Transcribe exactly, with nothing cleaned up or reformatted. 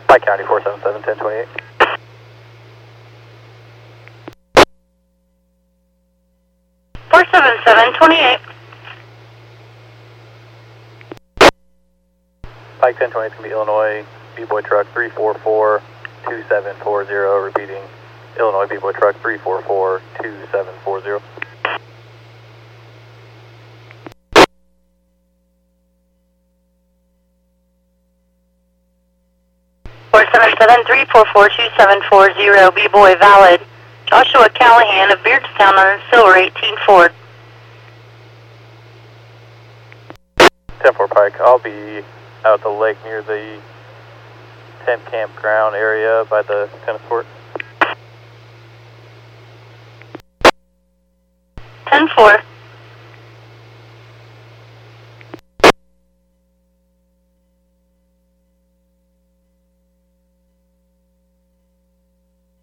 Pike County four seven seven, ten twenty-eight. four seven seven, twenty-eight. Pike ten twenty is going to be Illinois B-Boy Truck three four four, two seven four zero, repeating Illinois B-Boy Truck three four four, two seven four zero. four seven seven, three four four, two seven four zero, B-Boy valid. Joshua Callahan of Beardstown on Silver, eighteen Ford. ten four Pike, I'll be out at the lake near the tent campground area by the tennis court. ten four.